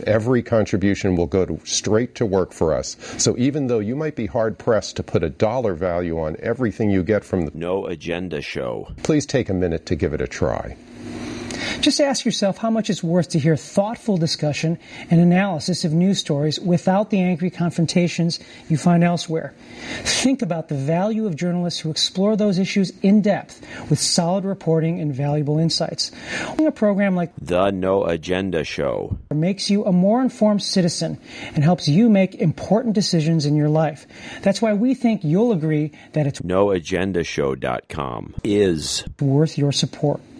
every contribution will go straight to work for us. So even though you might be hard-pressed to put a dollar value on everything you get from the No Agenda Show, please take a minute to give it a try. Just ask yourself how much it's worth to hear thoughtful discussion and analysis of news stories without the angry confrontations you find elsewhere. Think about the value of journalists who explore those issues in depth with solid reporting and valuable insights. A program like The No Agenda Show makes you a more informed citizen and helps you make important decisions in your life. That's why we think you'll agree that it's NoAgendaShow.com is worth your support.